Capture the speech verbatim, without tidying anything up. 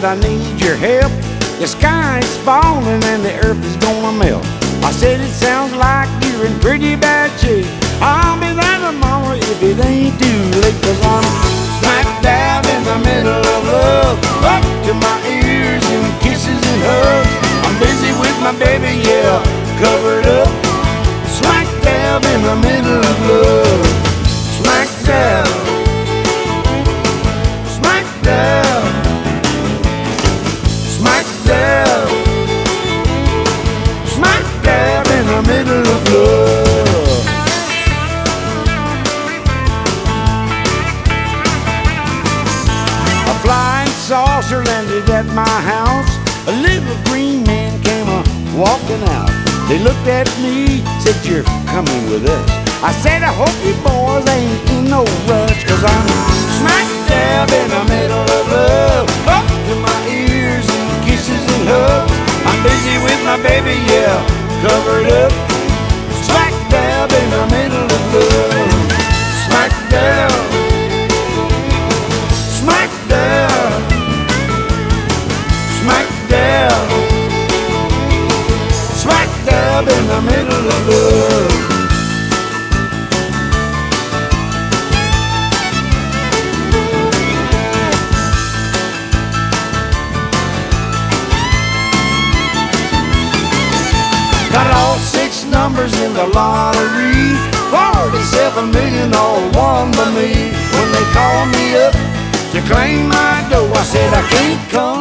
said, I need your help. The sky is falling and the earth is gonna melt. I said, it sounds like you're in pretty bad shape. I'll be there tomorrow if it ain't too late, 'cause I'm smack dab in the middle of love, up to my ears in kisses and hugs. I'm busy with my baby, yeah, covered up. Smack dab in the middle of love. Smack dab. Smack dab. Smack dab. Smack dab in the middle of love. A flying saucer landed at my house. A little green man came a walking out. They looked at me, said, you're coming with us. I said, I hope you boys ain't in no rush, 'cause I'm smack dab in the middle of love, up to my ears in kisses and hugs. I'm busy with my baby, yeah, covered up. Smack dab in the middle of love. Smack dab. Smack dab. Smack dab. Smack dab in the middle of love. Got all six numbers in the lottery, forty-seven million all won by me. When they called me up to claim my dough, I said I can't come